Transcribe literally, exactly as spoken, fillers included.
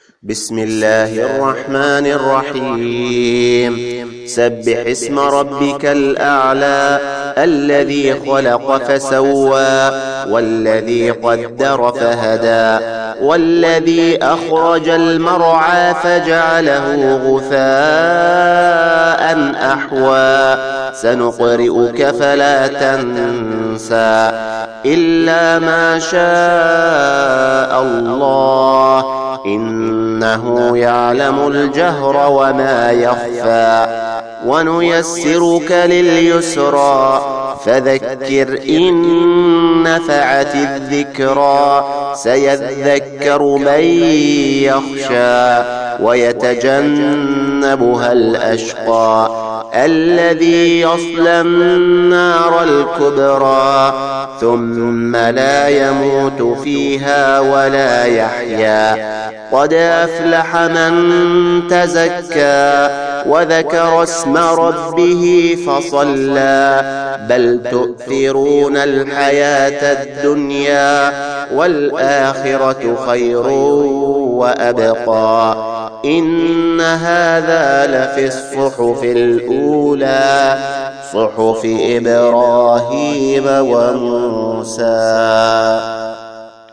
بسم الله الرحمن الرحيم سبح اسم ربك الأعلى الذي خلق فسوى والذي قدر فهدى والذي أخرج المرعى فجعله غثاء أحوى سنقرئك فلا تنسى إلا ما شاء الله إنه يعلم الجهر وما يخفى ونيسرك لليسرى فذكر إن نفعت الذكرى سيذكر من يخشى ويتجنبها الأشقى الذي يصلى النار الكبرى ثم لا يموت فيها ولا يحيا قد أفلح من تزكى وذكر اسم ربه فصلى بل تؤثرون الحياة الدنيا والآخرة خير وأبقى إن هذا لفي الصحف الأولى صحف إبراهيم وموسى.